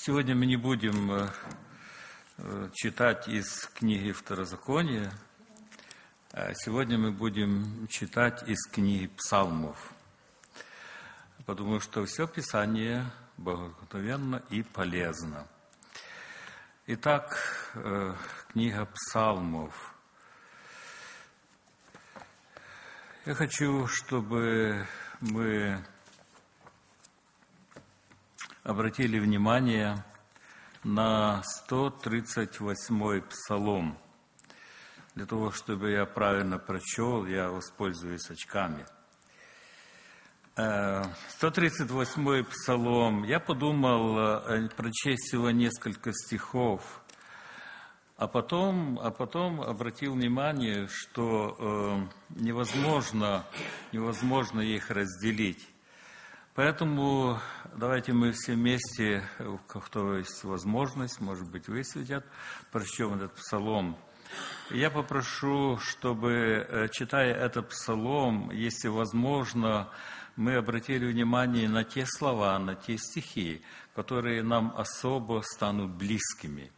Сегодня мы не будем читать из книги Второзакония, а сегодня мы будем читать из книги Псалмов, потому что все Писание богодухновенно и полезно. Итак, книга Псалмов. Я хочу, чтобы мы обратили внимание на 138-й псалом. Для того, чтобы я правильно прочел, я воспользуюсь очками. 138-й псалом. Я подумал прочесть всего несколько стихов, а потом обратил внимание, что невозможно их разделить. Поэтому давайте мы все вместе, у кого есть возможность, может быть, высветят, прочтем этот псалом. Я попрошу, чтобы, читая этот псалом, если возможно, мы обратили внимание на те слова, на те стихи, которые нам особо станут близкими.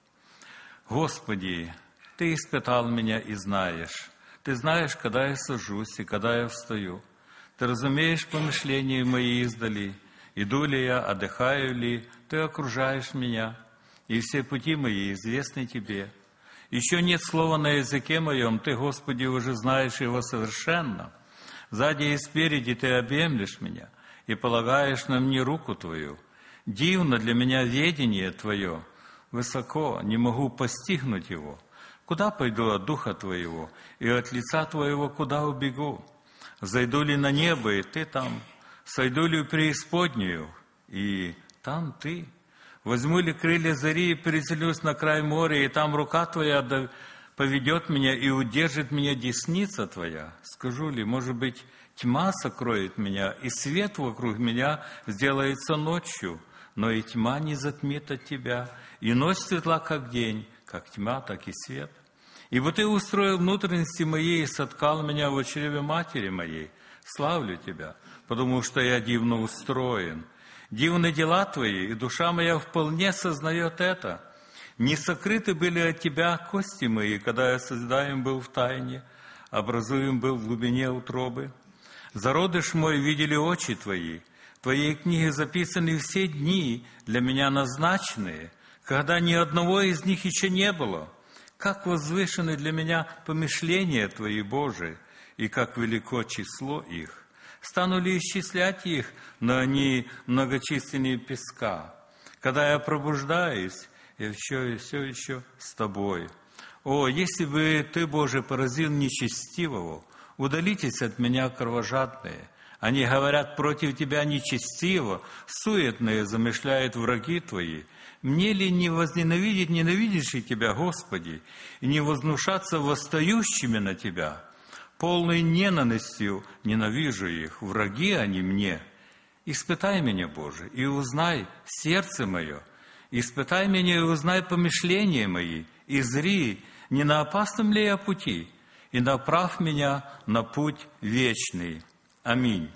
«Господи, Ты испытал меня и знаешь. Ты знаешь, когда я сажусь и когда я встаю. Ты разумеешь помышления мои издали. Иду ли я, отдыхаю ли, Ты окружаешь меня, и все пути мои известны Тебе. Еще нет слова на языке моем, Ты, Господи, уже знаешь его совершенно. Сзади и спереди Ты объемлешь меня и полагаешь на мне руку Твою. Дивно для меня ведение Твое, высоко, не могу постигнуть его. Куда пойду от Духа Твоего, и от лица Твоего куда убегу? Зайду ли на небо, и Ты там? Сойду ли в преисподнюю, и там Ты? Возьму ли крылья зари и переселюсь на край моря, и там рука Твоя поведет меня и удержит меня десница Твоя? Скажу ли, может быть, тьма сокроет меня, и свет вокруг меня сделается ночью, но и тьма не затмит от Тебя, и ночь светла, как день, как тьма, так и свет. Ибо Ты устроил внутренности мои и соткал меня в чреве матери моей. Славлю Тебя, потому что я дивно устроен. Дивны дела Твои, и душа моя вполне сознает это. Не сокрыты были от Тебя кости мои, когда я создаем был в тайне, образуем был в глубине утробы. Зародыш мой видели очи Твои. В Твоей книге записаны все дни, для меня назначенные, когда ни одного из них еще не было. Как возвышены для меня помышления Твои, Божии, и как велико число их. Стану ли исчислять их, но они многочисленнее песка? Когда я пробуждаюсь, я все еще с Тобой. О, если бы Ты, Боже, поразил нечестивого, удалитесь от меня, кровожадные. Они говорят против Тебя нечестиво, суетные замышляют враги Твои. Мне ли не возненавидеть ненавидящих Тебя, Господи, и не вознушаться восстающими на Тебя? Полной ненавистью ненавижу их, враги они мне. Испытай меня, Боже, и узнай сердце мое. Испытай меня и узнай помышления мои, и зри, не на опасном ли я пути, и направь меня на путь вечный. Аминь.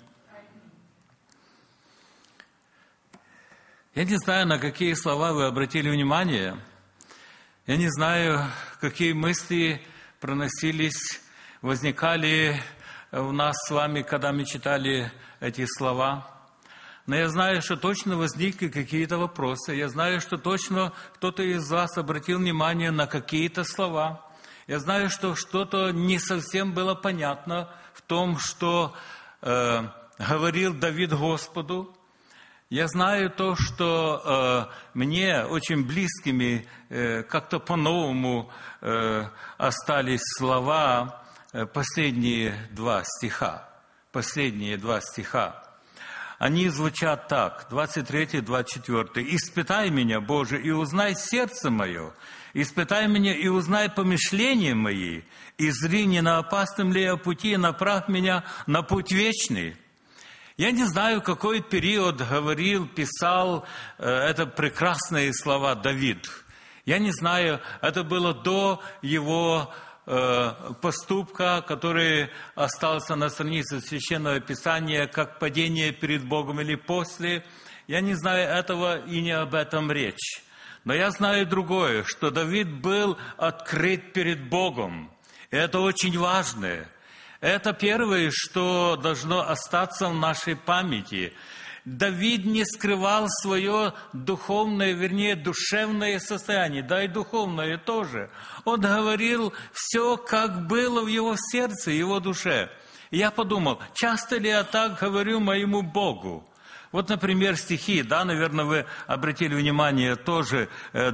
Я не знаю, на какие слова вы обратили внимание. Я не знаю, какие мысли проносились, возникали у нас с вами, когда мы читали эти слова. Но я знаю, что точно возникли какие-то вопросы. Я знаю, что точно кто-то из вас обратил внимание на какие-то слова. Я знаю, что что-то не совсем было понятно в том, что говорил Давид Господу. Я знаю то, что мне очень близкими как-то по-новому остались слова, последние два стиха. Они звучат так, 23-24. «Испытай меня, Боже, и узнай сердце мое, испытай меня и узнай помышления мои, и зри, не на опасном ли я пути, и направь меня на путь вечный». Я не знаю, какой период писал это прекрасные слова Давид. Я не знаю, это было до его поступка, который остался на странице Священного Писания, как падение перед Богом, или после. Я не знаю этого и не об этом речь. Но я знаю другое, что Давид был открыт перед Богом. И это очень важно. Это первое, что должно остаться в нашей памяти. Давид не скрывал свое духовное, вернее, душевное состояние, да и духовное тоже. Он говорил все, как было в его сердце, его душе. Я подумал, часто ли я так говорю моему Богу? Вот, например, стихи, да, наверное, вы обратили внимание, тоже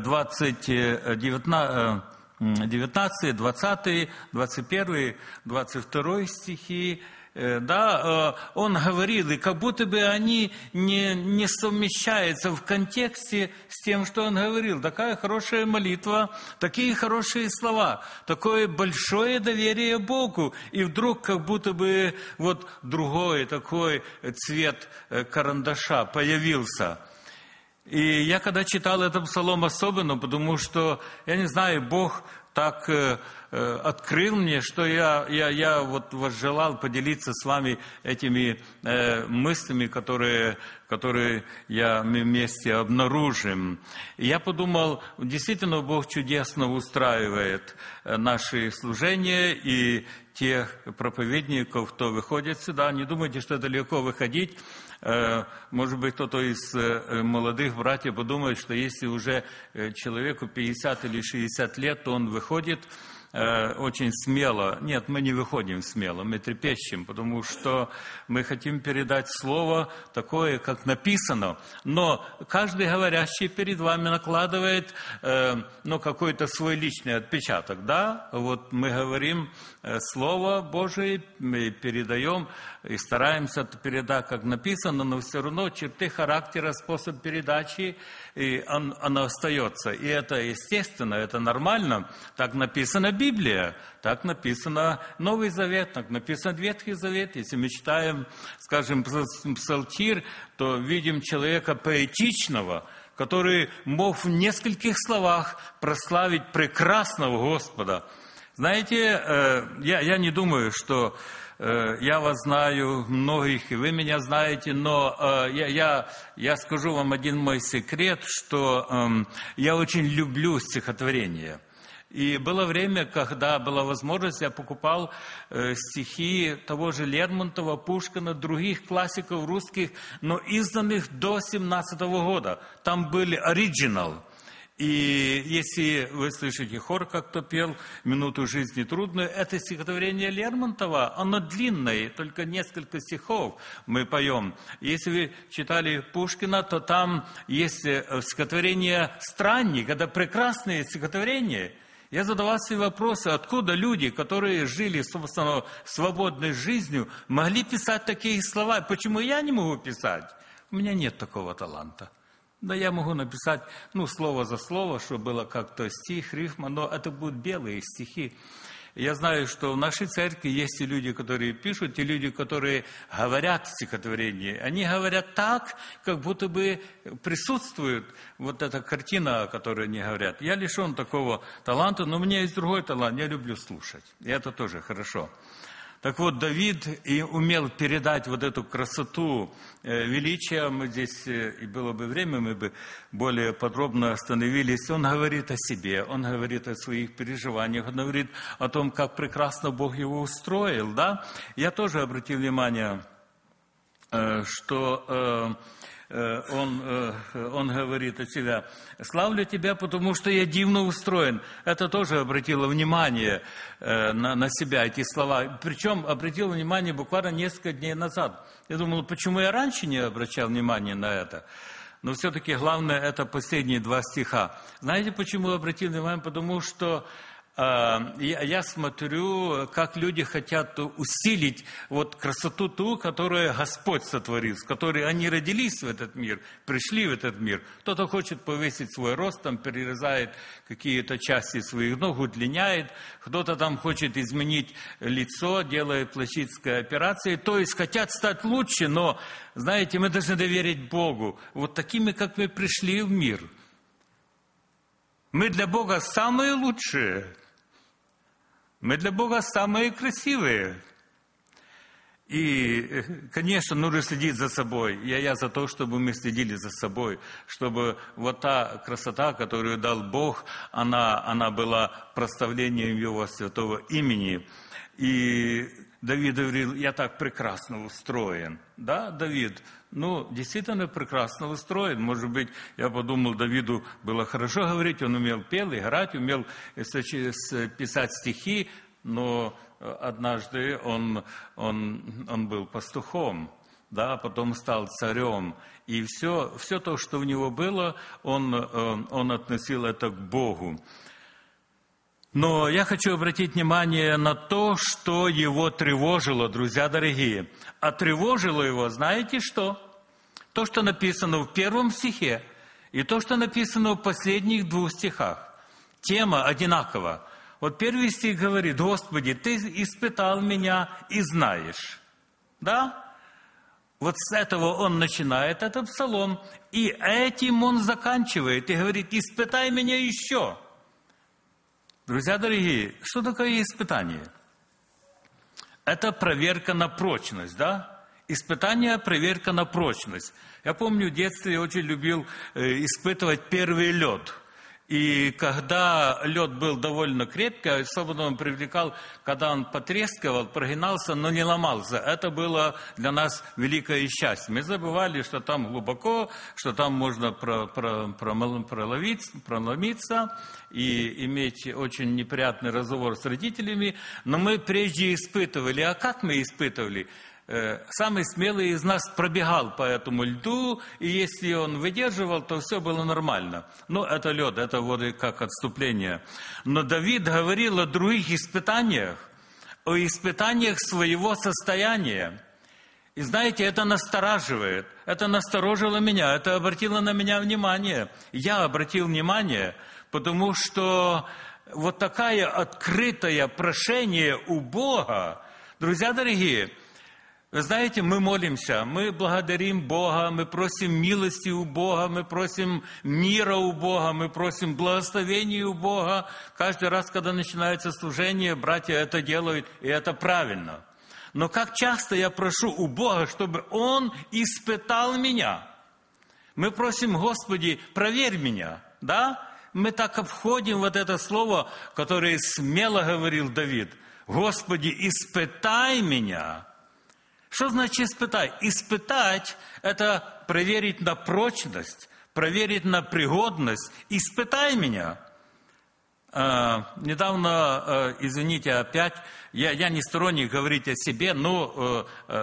19, 20, 21, 22 стихи, да, он говорил, и как будто бы они не совмещаются в контексте с тем, что он говорил. Такая хорошая молитва, такие хорошие слова, такое большое доверие Богу. И вдруг как будто бы вот другой такой цвет карандаша появился. И я когда читал этот псалом особенно, потому что, я не знаю, Бог так открыл мне, что я вот возжелал поделиться с вами этими мыслями, которые мы вместе обнаружим. И я подумал, действительно, Бог чудесно устраивает наши служения и тех проповедников, кто выходит сюда. Не думайте, что это легко выходить. Может быть, кто-то из молодых братьев подумает, что если уже человеку 50 или 60 лет, то он выходит очень смело. Нет, мы не выходим смело, мы трепещем, потому что мы хотим передать слово такое, как написано. Но каждый говорящий перед вами накладывает какой-то свой личный отпечаток. Да? Вот мы говорим Слово Божие, мы передаем и стараемся передать, как написано, но все равно черты характера, способ передачи, и оно остается. И это естественно, это нормально. Так написана Библия, так написано Новый Завет, так написан Ветхий Завет. Если мы читаем, скажем, Псалтирь, то видим человека поэтичного, который мог в нескольких словах прославить прекрасного Господа. Знаете, я не думаю, что я вас знаю, многих, и вы меня знаете, но я скажу вам один мой секрет, что я очень люблю стихотворения. И было время, когда была возможность, я покупал стихи того же Лермонтова, Пушкина, других классиков русских, но изданных до 17 года. Там были оригинал. И если вы слышите хор, как кто пел «Минуту жизни трудную», это стихотворение Лермонтова, оно длинное, только несколько стихов мы поем. Если вы читали Пушкина, то там есть стихотворение «Странник», это прекрасное стихотворение. Я задавал себе вопросы, откуда люди, которые жили, собственно, свободной жизнью, могли писать такие слова. Почему я не могу писать? У меня нет такого таланта. Да, я могу написать, слово за слово, чтобы было как-то стих, рифма, но это будут белые стихи. Я знаю, что в нашей церкви есть и люди, которые пишут, и люди, которые говорят стихотворение. Они говорят так, как будто бы присутствует вот эта картина, о которой они говорят. Я лишен такого таланта, но у меня есть другой талант, я люблю слушать. И это тоже хорошо. Так вот, Давид и умел передать вот эту красоту величия. Мы здесь, и было бы время, мы бы более подробно остановились. Он говорит о себе, он говорит о своих переживаниях, он говорит о том, как прекрасно Бог его устроил. Да? Я тоже обратил внимание, что он говорит о себе: «Славлю тебя, потому что я дивно устроен». Это тоже обратило внимание на себя, эти слова. Причем обратил внимание буквально несколько дней назад. Я думал, почему я раньше не обращал внимания на это? Но все-таки главное, это последние 2 стиха. Знаете, почему обратил внимание? Потому что я смотрю, как люди хотят усилить вот красоту ту, которую Господь сотворил, с которой они родились в этот мир, пришли в этот мир. Кто-то хочет повысить свой рост, там перерезает какие-то части своих ног, удлиняет. Кто-то там хочет изменить лицо, делает пластические операции. То есть хотят стать лучше, но, знаете, мы должны доверить Богу. Вот такими, как мы пришли в мир. Мы для Бога самые лучшие. Мы для Бога самые красивые. И, конечно, нужно следить за собой. Я за то, чтобы мы следили за собой, чтобы вот та красота, которую дал Бог, она была проставлением Его святого имени. И Давид говорил, я так прекрасно устроен. Да, Давид? Ну, действительно прекрасно устроен. Может быть, я подумал, Давиду было хорошо говорить, он умел петь, играть, умел писать стихи, но однажды он был пастухом, да, потом стал царем. И все то, что у него было, он относил это к Богу. Но я хочу обратить внимание на то, что его тревожило, друзья дорогие. А тревожило его, знаете что? То, что написано в 1 стихе, и то, что написано в последних 2 стихах. Тема одинакова. Вот 1 стих говорит, Господи, Ты испытал меня и знаешь. Да? Вот с этого он начинает этот псалом, и этим он заканчивает, и говорит, испытай меня еще. Друзья дорогие, что такое испытание? Это проверка на прочность, да? Испытание, проверка на прочность. Я помню, в детстве я очень любил испытывать первый лед. И когда лед был довольно крепкий, особенно он привлекал, когда он потрескивал, прогинался, но не ломался. Это было для нас великое счастье. Мы забывали, что там глубоко, что там можно проломиться и иметь очень неприятный разговор с родителями. Но мы прежде испытывали. А как мы испытывали? Самый смелый из нас пробегал по этому льду, и если он выдерживал, то все было нормально. Но это лед, это воды как отступление. Но Давид говорил о других испытаниях, о испытаниях своего состояния. И знаете, это настораживает, это насторожило меня, это обратило на меня внимание. Я обратил внимание, потому что вот такое открытое прошение у Бога, друзья дорогие, вы знаете, мы молимся, мы благодарим Бога, мы просим милости у Бога, мы просим мира у Бога, мы просим благословения у Бога. Каждый раз, когда начинается служение, братья это делают, и это правильно. Но как часто я прошу у Бога, чтобы Он испытал меня. Мы просим, Господи, проверь меня, да? Мы так обходим вот это слово, которое смело говорил Давид. Господи, испытай меня. Что значит испытать? Испытать – это проверить на прочность, проверить на пригодность. Испытай меня. Недавно, извините, опять, я не сторонник говорить о себе, но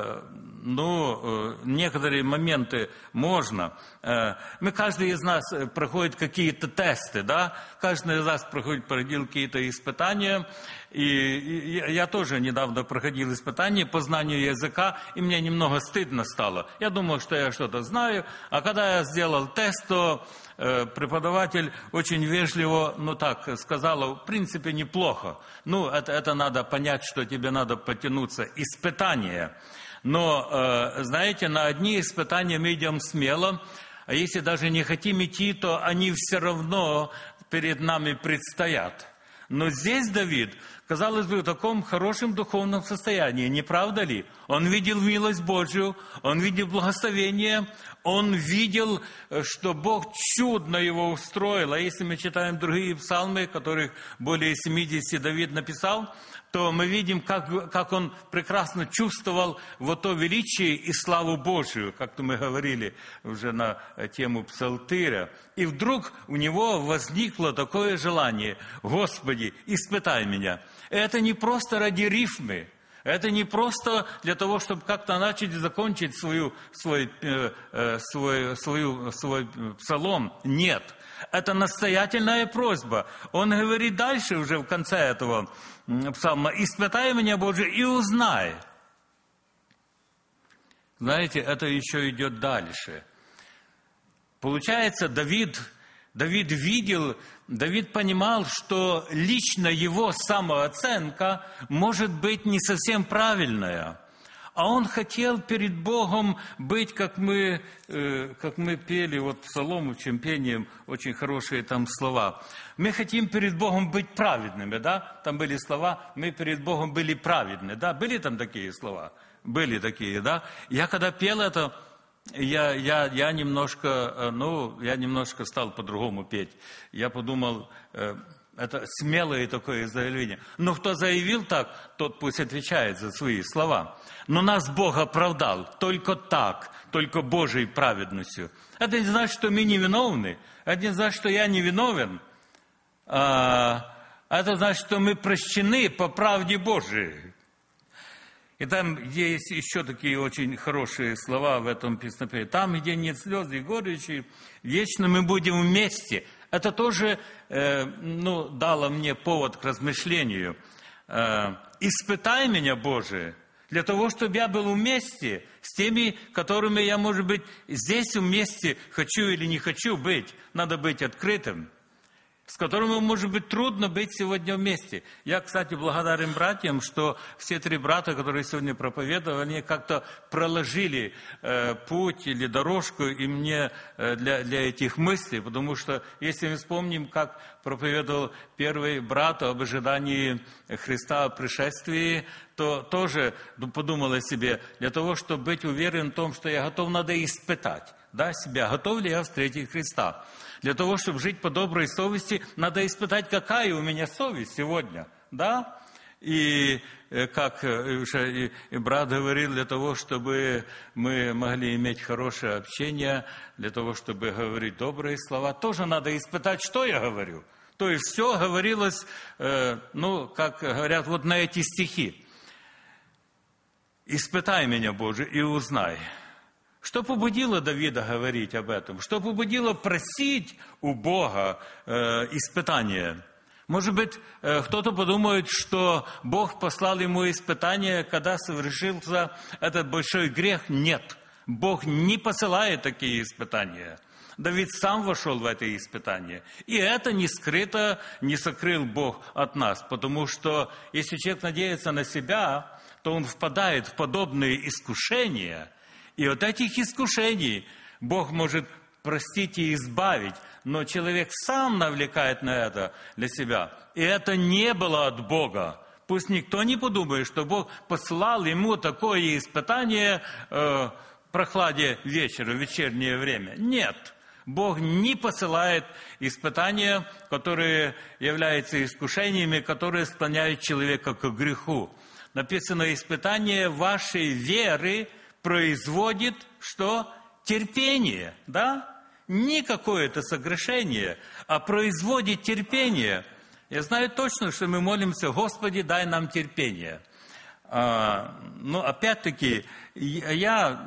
некоторые моменты можно. Каждый из нас проходит какие-то тесты, да? Каждый из нас проходил какие-то испытания. И я тоже недавно проходил испытания по знанию языка, и мне немного стыдно стало. Я думал, что я что-то знаю, а когда я сделал тест, то преподаватель очень вежливо, сказала, в принципе, неплохо. Это надо понять, что тебе надо потянуться. Испытание. Но, знаете, на одни испытания мы идем смело, а если даже не хотим идти, то они все равно перед нами предстоят. Но здесь Давид, казалось бы, в таком хорошем духовном состоянии, не правда ли? Он видел милость Божью, он видел благословение, он видел, что Бог чудно его устроил. А если мы читаем другие псалмы, которых более 70 Давид написал, то мы видим, как он прекрасно чувствовал вот то величие и славу Божию, как-то мы говорили уже на тему псалтыря. И вдруг у него возникло такое желание: «Господи, испытай меня». Это не просто ради рифмы, это не просто для того, чтобы как-то начать и закончить свой псалом. Нет, это настоятельная просьба. Он говорит дальше уже в конце этого псалма: «Испытай меня, Боже, и узнай». Знаете, это еще идет дальше. Получается, Давид понимал, что лично его самооценка может быть не совсем правильная. А он хотел перед Богом быть, как мы пели, вот псалом, учим пением, очень хорошие там слова. Мы хотим перед Богом быть праведными, да? Там были слова, мы перед Богом были праведны, да? Были там такие слова? Были такие, да? Я когда пел это, я немножко стал по-другому петь. Я подумал, это смелое такое заявление. Но кто заявил так, тот пусть отвечает за свои слова. Но нас Бог оправдал только так, только Божьей праведностью. Это не значит, что мы невиновны. Это не значит, что я невиновен. Это значит, что мы прощены по правде Божией. И там есть еще такие очень хорошие слова в этом песнопении. Там, где нет слез и горечи, вечно мы будем вместе. Это тоже дало мне повод к размышлению. Испытай меня, Боже, для того, чтобы я был вместе с теми, которыми я, может быть, здесь вместе хочу или не хочу быть. Надо быть открытым. С которыми, может быть, трудно быть сегодня вместе. Я, кстати, благодарен братьям, что все 3 брата, которые сегодня проповедовали, они как-то проложили путь или дорожку и мне для этих мыслей. Потому что, если мы вспомним, как проповедовал первый брат об ожидании Христа о пришествии, то тоже подумал о себе, для того, чтобы быть уверен в том, что я готов, надо испытать себя, готов ли я встретить Христа. Для того, чтобы жить по доброй совести, надо испытать, какая у меня совесть сегодня, да? И как уже и брат говорил, для того, чтобы мы могли иметь хорошее общение, для того, чтобы говорить добрые слова, тоже надо испытать, что я говорю. То есть все говорилось, как говорят, вот на эти стихи. «Испытай меня, Боже, и узнай». Что побудило Давида говорить об этом? Что побудило просить у Бога испытания? Может быть, кто-то подумает, что Бог послал ему испытание, когда совершился этот большой грех. Нет, Бог не посылает такие испытания. Давид сам вошел в это испытание. И это не скрыто, не сокрыл Бог от нас. Потому что если человек надеется на себя, то он впадает в подобные искушения. И от этих искушений Бог может простить и избавить, но человек сам навлекает на это для себя. И это не было от Бога. Пусть никто не подумает, что Бог послал ему такое испытание в прохладе вечера, в вечернее время. Нет, Бог не посылает испытания, которые являются искушениями, которые склоняют человека к греху. Написано, испытание вашей веры производит что? Терпение, да? Не какое-то согрешение, а производит терпение. Я знаю точно, что мы молимся, Господи, дай нам терпение. Но опять-таки, я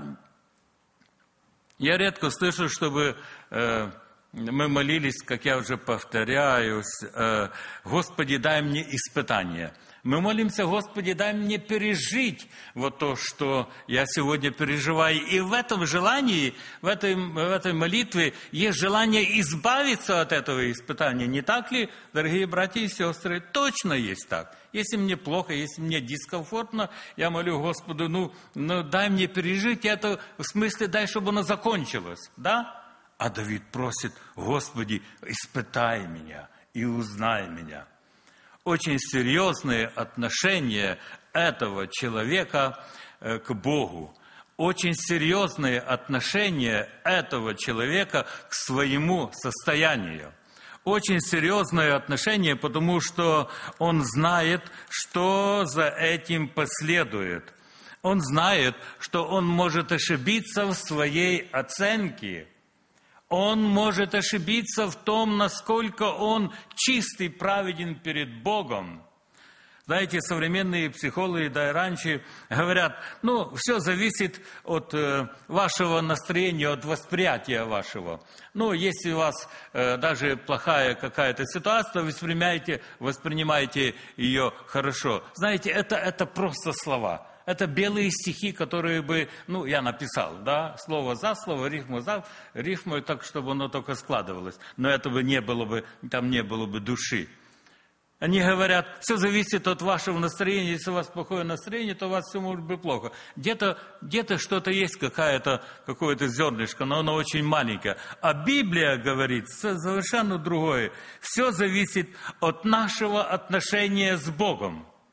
редко слышу, чтобы мы молились, как я уже повторяюсь, Господи, дай мне испытание. Мы молимся, Господи, дай мне пережить вот то, что я сегодня переживаю. И в этом желании, в этой молитве есть желание избавиться от этого испытания. Не так ли, дорогие братья и сестры? Точно есть так. Если мне плохо, если мне дискомфортно, я молю Господу, дай мне пережить это, в смысле, дай, чтобы оно закончилось. Да? А Давид просит, Господи, испытай меня и узнай меня. Очень серьезные отношения этого человека к Богу. Очень серьезные отношения этого человека к своему состоянию. Очень серьезные отношения, потому что он знает, что за этим последует. Он знает, что он может ошибиться в своей оценке. Он может ошибиться в том, насколько он чист и праведен перед Богом. Знаете, современные психологи, да и раньше, говорят, все зависит от вашего настроения, от восприятия вашего. Если у вас даже плохая какая-то ситуация, воспринимаете ее хорошо. Знаете, это просто слова. Это белые стихи, которые бы, я написал, да, слово за слово, рифму за рифму, так, чтобы оно только складывалось. Но этого не было бы, там не было бы души. Они говорят, все зависит от вашего настроения. Если у вас плохое настроение, то у вас все может быть плохо. Где-то что-то есть, какое-то зернышко, но оно очень маленькое. А Библия говорит совершенно другое. Все зависит от нашего отношения с Богом.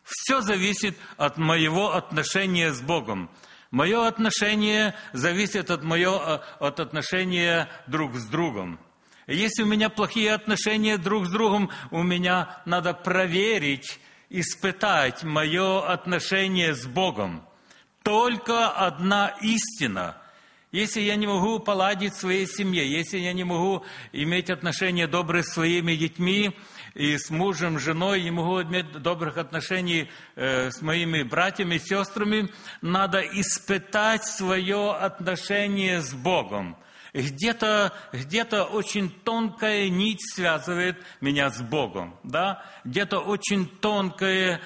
Все зависит от моего отношения с Богом. Мое отношение зависит от отношения друг с другом. Если у меня плохие отношения друг с другом, у меня надо проверить, испытать мое отношение с Богом. Только одна истина. Если я не могу поладить в своей семье, если я не могу иметь отношения добрые с своими детьми и с мужем, женой, не могу иметь добрых отношений с моими братьями и сестрами, надо испытать свое отношение с Богом. Где-то очень тонкая нить связывает меня с Богом, да? Где-то очень тонкая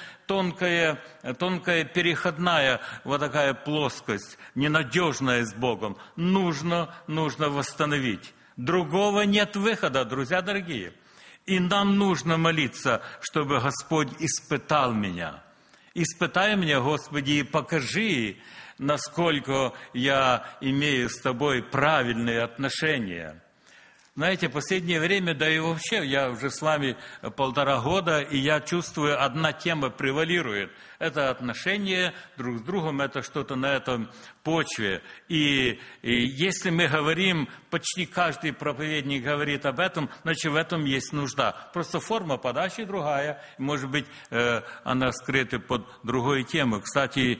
переходная вот такая плоскость, ненадежная с Богом. Нужно восстановить. Другого нет выхода, друзья дорогие. И нам нужно молиться, чтобы Господь испытал меня. Испытай меня, Господи, и покажи, насколько я имею с Тобой правильные отношения. Знаете, в последнее время, да и вообще, я уже с вами 1,5 года, и я чувствую, одна тема превалирует. Это отношения друг с другом, это что-то на этом почве. И если мы говорим, почти каждый проповедник говорит об этом, значит, в этом есть нужда. Просто форма подачи другая, может быть, она скрыта под другой темой. Кстати,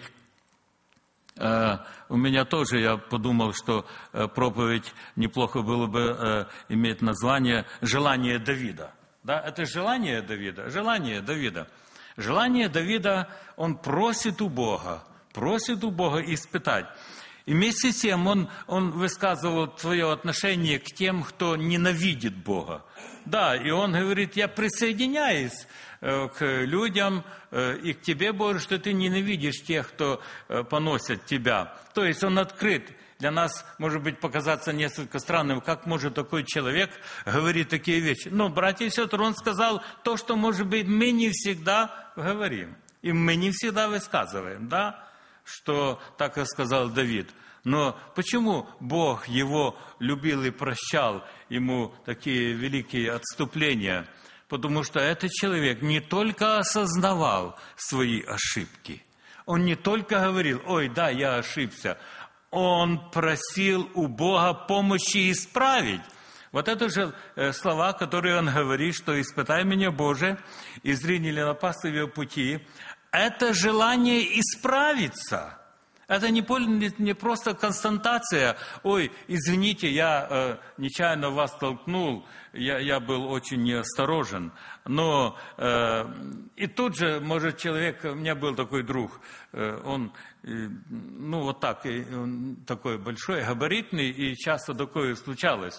у меня тоже, я подумал, что проповедь неплохо было бы иметь название «Желание Давида». Да, это желание Давида, желание Давида. Желание Давида, он просит у Бога испытать. И вместе с тем он высказывал свое отношение к тем, кто ненавидит Бога. Да, и он говорит, я присоединяюсь к людям и к тебе, Боже, что ты ненавидишь тех, кто поносит тебя. То есть он открыт. Для нас, может быть, показаться несколько странным, как может такой человек говорить такие вещи. Но, братья и сестры, он сказал то, что, может быть, мы не всегда говорим. И мы не всегда высказываем, да, что так и сказал Давид. Но почему Бог его любил и прощал ему такие великие отступления? Потому что этот человек не только осознавал свои ошибки, он не только говорил, ой, да, я ошибся, он просил у Бога помощи исправить. Вот это же слова, которые он говорит, что «испытай меня, Боже, и зрини ли напасти в его пути». Это желание исправиться. Это не просто констатация, ой, извините, я нечаянно вас толкнул, я был очень неосторожен. Но и тут же, может, человек, у меня был такой друг, он, ну, вот так, он такой большой, габаритный, и часто такое случалось.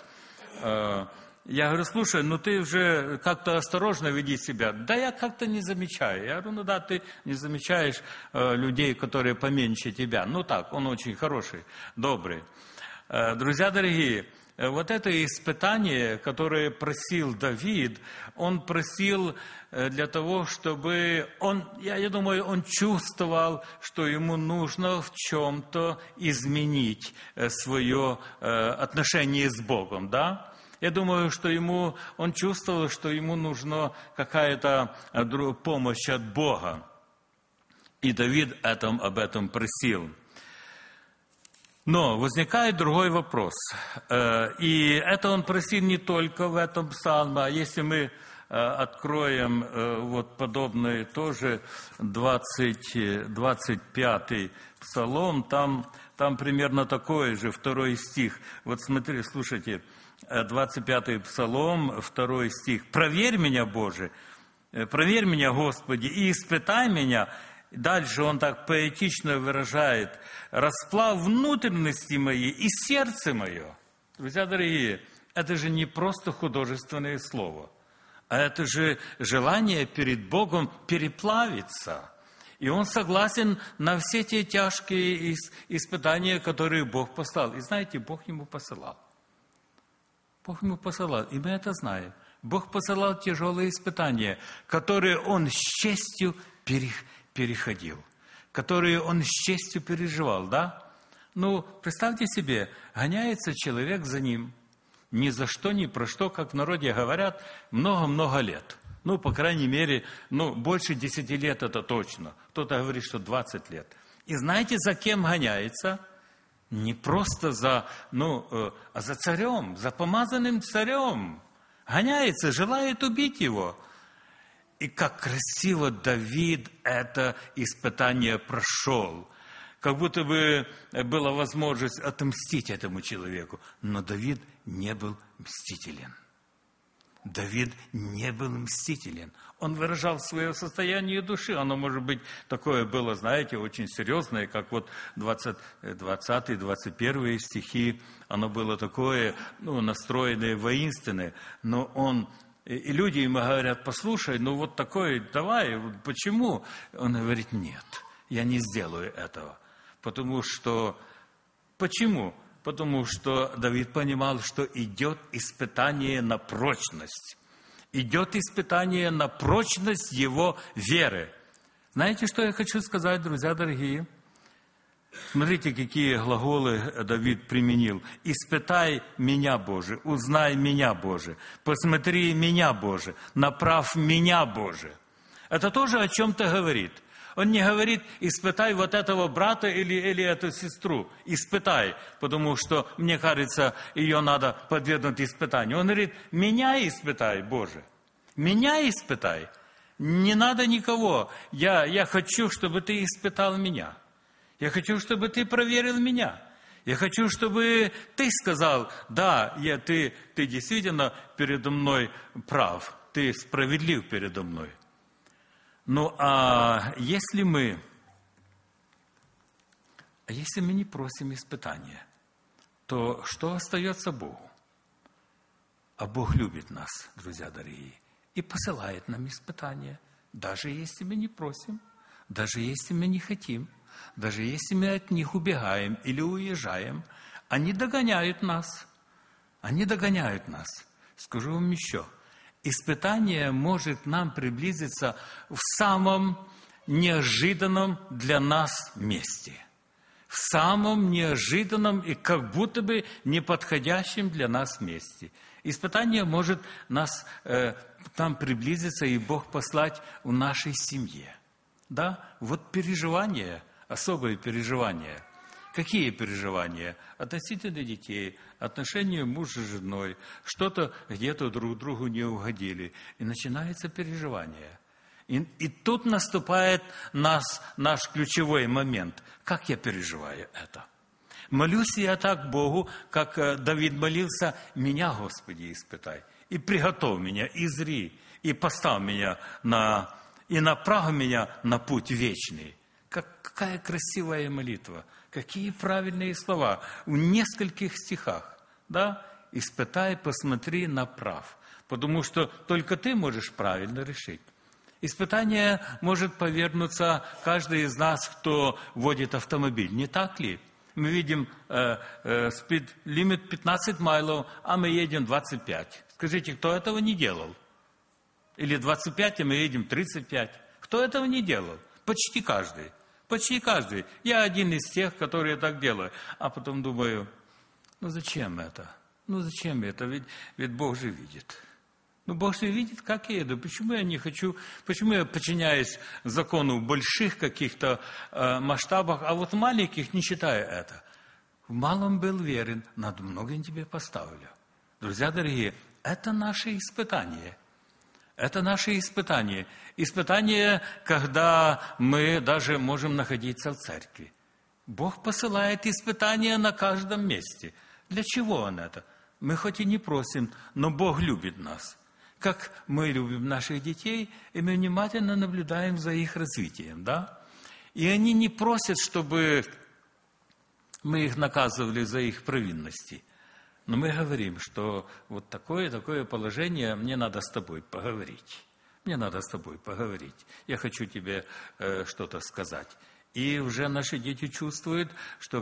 Я говорю, слушай, ну ты уже как-то осторожно веди себя. Да я как-то не замечаю. Я говорю, ну да, ты не замечаешь людей, которые поменьше тебя. Ну так, он очень хороший, добрый. Друзья дорогие, вот это испытание, которое просил Давид, он просил для того, чтобы я думаю, он чувствовал, что ему нужно в чем-то изменить свое отношение с Богом, да? Я думаю, что он чувствовал, что ему нужна какая-то помощь от Бога. И Давид об этом просил. Но возникает другой вопрос. И это он просил не только в этом псалме, а если мы откроем вот подобное тоже 25-й псалом, там примерно такое же, 2 стих. Вот смотри, слушайте, 25-й псалом, 2 стих. «Проверь меня, Боже, проверь меня, Господи, и испытай меня». Дальше он так поэтично выражает: «Расплав внутренности мои и сердце мое». Друзья дорогие, это же не просто художественное слово, а это же желание перед Богом переплавиться. И он согласен на все те тяжкие испытания, которые Бог послал. И знаете, Бог ему посылал. Бог ему посылал, и мы это знаем. Бог посылал тяжелые испытания, которые он с честью переходил, которые он с честью переживал, да? Ну, представьте себе, гоняется человек за ним, ни за что, ни про что, как в народе говорят, много-много лет, Ну, по крайней мере, больше 10 лет это точно. Кто-то говорит, что 20 лет. И знаете, за кем гоняется? Не просто а за царем, за помазанным царем. Гоняется, желает убить его. И как красиво Давид это испытание прошел. Как будто бы была возможность отомстить этому человеку. Но Давид не был мстителен. Давид не был мстителен. Он выражал свое состояние души. Оно, может быть, такое было, знаете, очень серьезное, как вот 20-21 стихи. Оно было такое, настроенное, воинственное. Но и люди ему говорят: послушай, вот такое, давай, почему? Он говорит: нет, я не сделаю этого. Почему? Потому что Давид понимал, что идет испытание на прочность. Идет испытание на прочность его веры. Знаете, что я хочу сказать, друзья дорогие? Смотрите, какие глаголы Давид применил. «Испытай меня, Боже, узнай меня, Боже, посмотри меня, Боже, направь меня, Боже». Это тоже о чем-то говорит. Он не говорит: испытай вот этого брата или эту сестру. Испытай, потому что, мне кажется, ее надо подвергнуть испытанию. Он говорит: меня испытай, Боже. Меня испытай. Не надо никого. Я хочу, чтобы ты испытал меня. Я хочу, чтобы ты проверил меня. Я хочу, чтобы ты сказал: да, ты действительно передо мной прав. Ты справедлив передо мной. Если мы не просим испытания, то что остается Богу? А Бог любит нас, друзья дорогие, и посылает нам испытания, даже если мы не просим, даже если мы не хотим, даже если мы от них убегаем или уезжаем. Они догоняют нас. Скажу вам еще. Испытание может к нам приблизиться в самом неожиданном для нас месте. В самом неожиданном и как будто бы неподходящем для нас месте. Испытание может к нам приблизиться и Бог послать в нашей семье. Да? Вот переживания, особые переживания. Какие переживания? Относительно детей, отношения мужа с женой, что-то где-то друг другу не угодили. И начинается переживание. И тут наступает наш ключевой момент. Как я переживаю это? Молюсь я так Богу, как Давид молился: меня, Господи, испытай. И приготовь меня, и зри, и поставь меня и направь меня на путь вечный. Какая красивая молитва. Какие правильные слова в нескольких стихах. Да? Испытай, посмотри, направь. Потому что только ты можешь правильно решить. Испытание может повергнуться каждый из нас, кто водит автомобиль. Не так ли? Мы видим спид-лимит 15 майлов, а мы едем 25. Скажите, кто этого не делал? Или 25, а мы едем 35. Кто этого не делал? Почти каждый. Почти каждый. Я один из тех, которые так делают. А потом думаю: зачем это? Зачем это? Ведь Бог же видит. Бог же видит, как я еду. Почему я не хочу? Почему я подчиняюсь закону в больших каких-то масштабах, а вот в маленьких не считаю это? В малом был верен, над многим тебе поставлю. Друзья дорогие, это наше испытание. Это наше испытание. Испытание, когда мы даже можем находиться в церкви. Бог посылает испытания на каждом месте. Для чего Он это? Мы хоть и не просим, но Бог любит нас. Как мы любим наших детей, и мы внимательно наблюдаем за их развитием. Да? И они не просят, чтобы мы их наказывали за их провинности. Но мы говорим, что вот такое положение, мне надо с тобой поговорить. Мне надо с тобой поговорить. Я хочу тебе что-то сказать. И уже наши дети чувствуют, что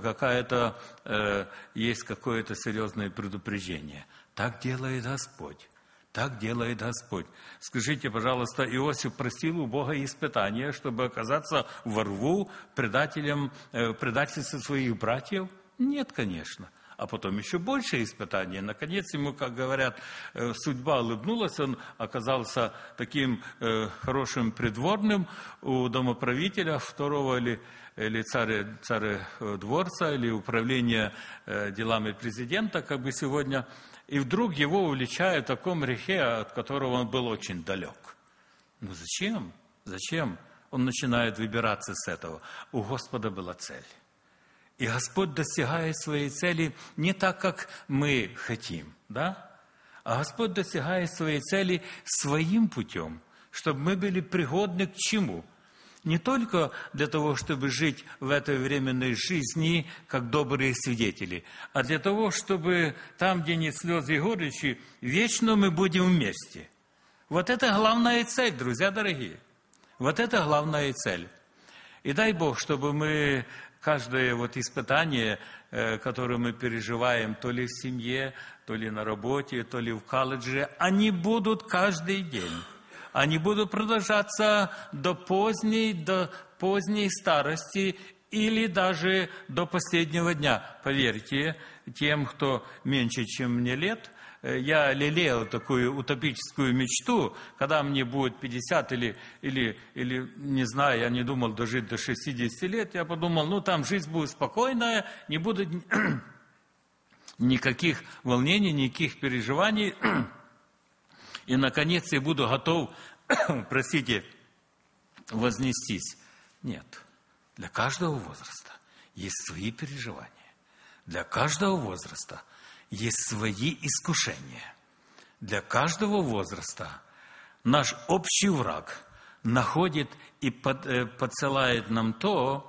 есть какое-то серьезное предупреждение. Так делает Господь. Так делает Господь. Скажите, пожалуйста, Иосиф просил у Бога испытания, чтобы оказаться во рву предательстве своих братьев? Нет, конечно. А потом еще больше испытаний. Наконец ему, как говорят, судьба улыбнулась, он оказался таким хорошим придворным у домоправителя второго или царедворца, или управления делами президента, как бы сегодня. И вдруг его уличают в таком грехе, от которого он был очень далек. Ну зачем? Зачем? Он начинает выбираться с этого. У Господа была цель. И Господь достигает своей цели не так, как мы хотим, да? А Господь достигает своей цели своим путем, чтобы мы были пригодны к чему? Не только для того, чтобы жить в этой временной жизни, как добрые свидетели, а для того, чтобы там, где нет слез и горечи, вечно мы будем вместе. Вот это главная цель, друзья дорогие. Вот это главная цель. И дай Бог, чтобы мы каждое вот испытание, которое мы переживаем, то ли в семье, то ли на работе, то ли в колледже, они будут каждый день. Они будут продолжаться до поздней старости или даже до последнего дня. Поверьте, тем, кто меньше, чем мне лет, я лелеял такую утопическую мечту, когда мне будет 50 или не знаю, я не думал дожить до 60 лет, я подумал, ну там жизнь будет спокойная, не будет никаких волнений, никаких переживаний, и наконец я буду готов, простите, вознестись. Нет, для каждого возраста есть свои переживания, для каждого возраста есть свои искушения. Для каждого возраста наш общий враг находит и подсылает нам то,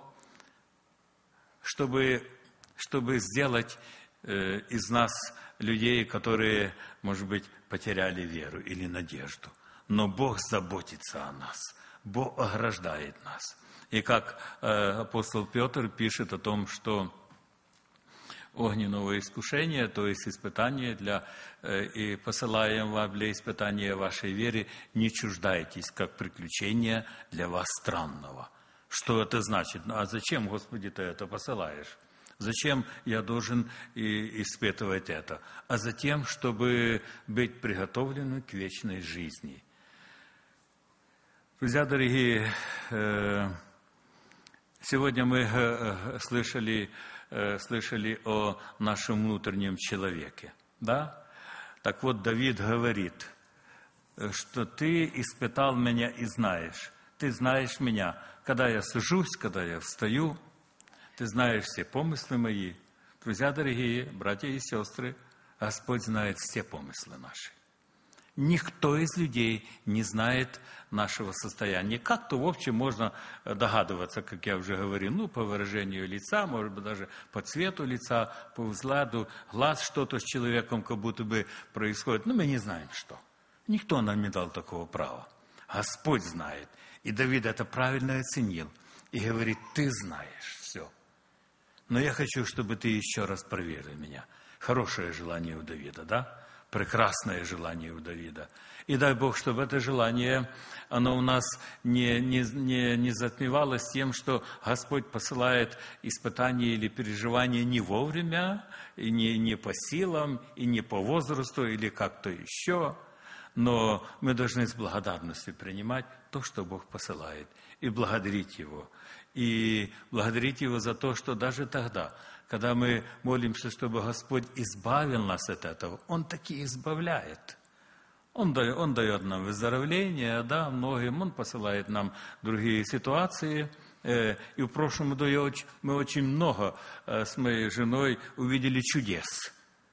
чтобы сделать из нас людей, которые, может быть, потеряли веру или надежду. Но Бог заботится о нас. Бог ограждает нас. И как апостол Петр пишет о том, что огненного искушения, то есть испытания и посылаем вам для испытания вашей веры, не чуждайтесь, как приключения для вас странного. Что это значит? А зачем, Господи, ты это посылаешь? Зачем я должен испытывать это? А затем, чтобы быть приготовленным к вечной жизни. Друзья дорогие, сегодня мы слышали о нашем внутреннем человеке. Да? Так вот, Давид говорит, что ты испытал меня и знаешь. Ты знаешь меня, когда я сажусь, когда я встаю. Ты знаешь все помыслы мои. Друзья дорогие, братья и сестры, Господь знает все помыслы наши. Никто из людей не знает нашего состояния. Как-то, в общем, можно догадываться, как я уже говорил, по выражению лица, может быть, даже по цвету лица, по взгляду глаз, что-то с человеком как будто бы происходит. Но мы не знаем, что. Никто нам не дал такого права. Господь знает. И Давид это правильно оценил. И говорит, ты знаешь все. Но я хочу, чтобы ты еще раз проверил меня. Хорошее желание у Давида, да? Прекрасное желание у Давида. И дай Бог, чтобы это желание, оно у нас не затмевалось тем, что Господь посылает испытания или переживания не вовремя, и не по силам, и не по возрасту, или как-то еще. Но мы должны с благодарностью принимать то, что Бог посылает, и благодарить Его. И благодарить Его за то, что даже тогда, когда мы молимся, чтобы Господь избавил нас от этого, Он таки избавляет. Он дает нам выздоровление, да, многим, Он посылает нам другие ситуации. И в прошлом году мы очень много с моей женой увидели чудес,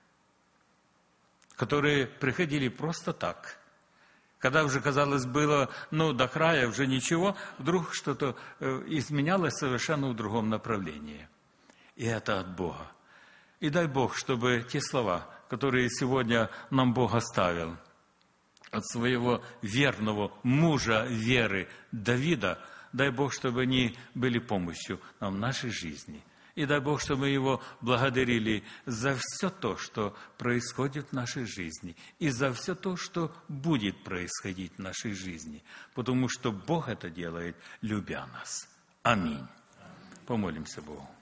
которые приходили просто так. Когда уже, казалось, было, до края уже ничего, вдруг что-то изменялось совершенно в другом направлении. И это от Бога. И дай Бог, чтобы те слова, которые сегодня нам Бог оставил, от своего верного мужа веры Давида, дай Бог, чтобы они были помощью нам в нашей жизни. И дай Бог, чтобы мы Его благодарили за все то, что происходит в нашей жизни, и за все то, что будет происходить в нашей жизни, потому что Бог это делает, любя нас. Аминь. Помолимся Богу.